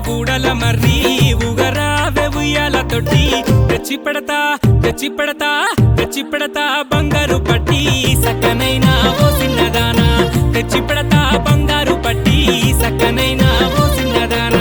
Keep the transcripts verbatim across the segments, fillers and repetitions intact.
ఊడల మర్రి ఊగరావే ఉయ్యాల తొట్టి తెచ్చి పెడతా తెచ్చి పెడతా తెచ్చి పెడతా బంగారు పట్టి సక్కనైనా ఓ చిన్నదానా తెచ్చి పెడతా బంగారు పట్టి సక్కనైనా ఓ చిన్నదానా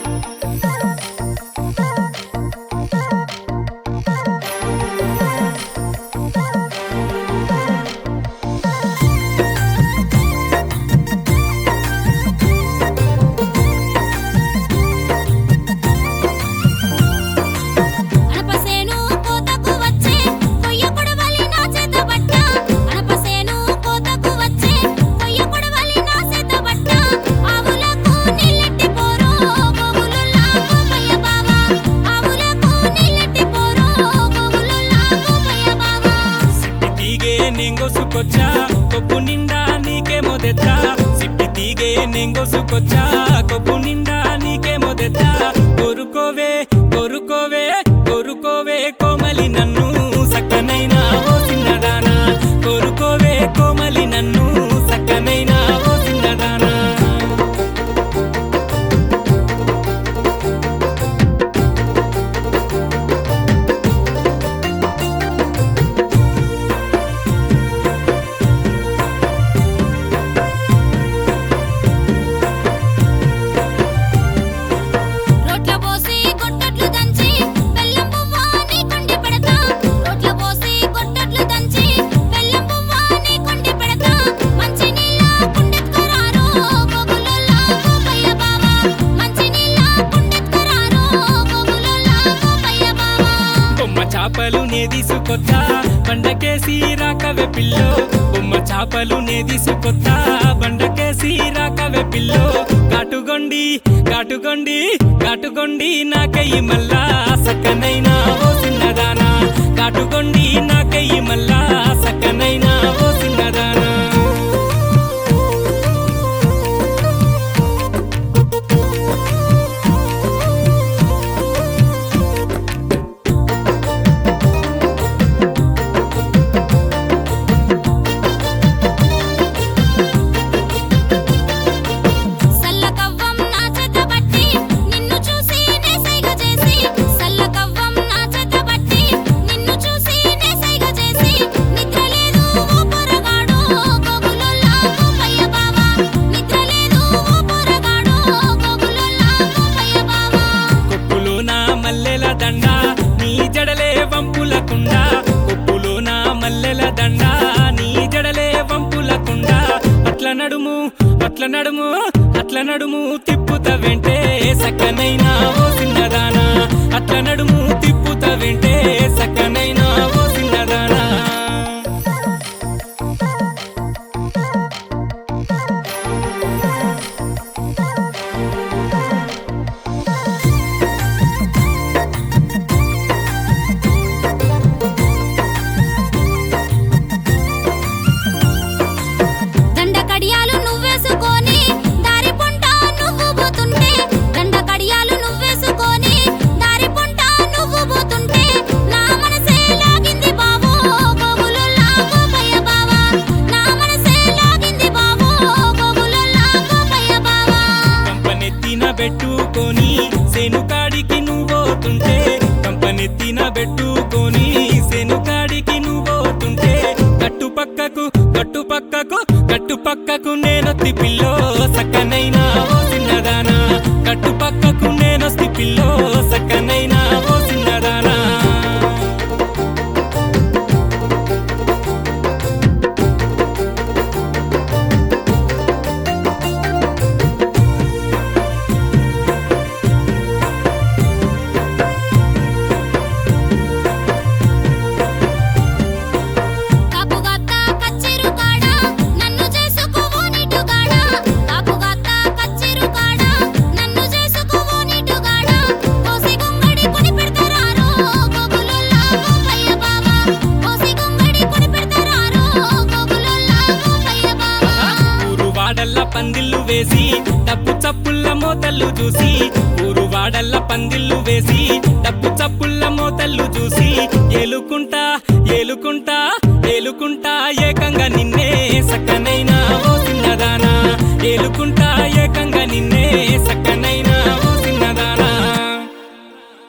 నెంగోసుకొచ్చా కొప్పు నిండా నీకే మొదెత్తా సిప్పి తీగే నెంగోసుకొచ్చా కొప్పు నిండా నీకే మొదెత్తా కోరుకోవే కోరుకోవే కోరుకోవే కోమలి నన్ను సక్కనైనా ఓ చిన్నదానా కోరుకోవే కోమలి నన్ను సక్కనైనా ఓ చిన్నదానా చాపలు నే తీసుకొత్తా బండకేసి రాకవే పిల్లో బొమ్మ చాపలు నే తీసుకొత్తా బండకేసి రాకవే పిల్లో కాటుగొండి కాటుగొండి కాటుగొండి నాకయ్యి మల్లా సక్కనైనా ఓ చిన్నదానా కాటుగొండి నాకయ్యి మల్లా సక్కనైనా ఓ చిన్నదానా దండ నీ జడలే వంపులకుండా కొప్పులోన మల్లెల దండ నీ జడలే వంపులకుండా అట్ల నడుము అట్ల నడుము అట్ల నడుము తిప్పుత వెంటే సక్కనైనా ఓ చిన్నదానా అట్ల నడుము తిప్పుత వెంటే సక్కనైనా ఓ చిన్నదానా పెట్టుకొని సేనుకాడికి నువ్వోతుంటే కంపనెత్తిన పెట్టుకొని సేనుకాడికి నువ్వోతుంటే కట్టు పక్కకు కట్టు పక్కకు కట్టు పక్కకు నేనొత్తి పిల్లో సక్కనైనా ఓ చిన్నదానా కట్టు పక్కకు నేనొస్తి పిల్లో సక్కనైనా ఓ చిన్నదానా పందిళ్ళు వేసి డప్పు చప్పుళ్ళ మోతళ్ళు చూసి ఊరు వాడల్ల పందిళ్ళు వేసి డప్పు చప్పుళ్ళ మోతళ్ళు చూసి ఏలుకుంటా ఏలుకుంటా ఏలుకుంటా ఏకంగా నిన్నే సక్కనైనా ఓ చిన్నదానా ఏలుకుంటా ఏకంగా నిన్నే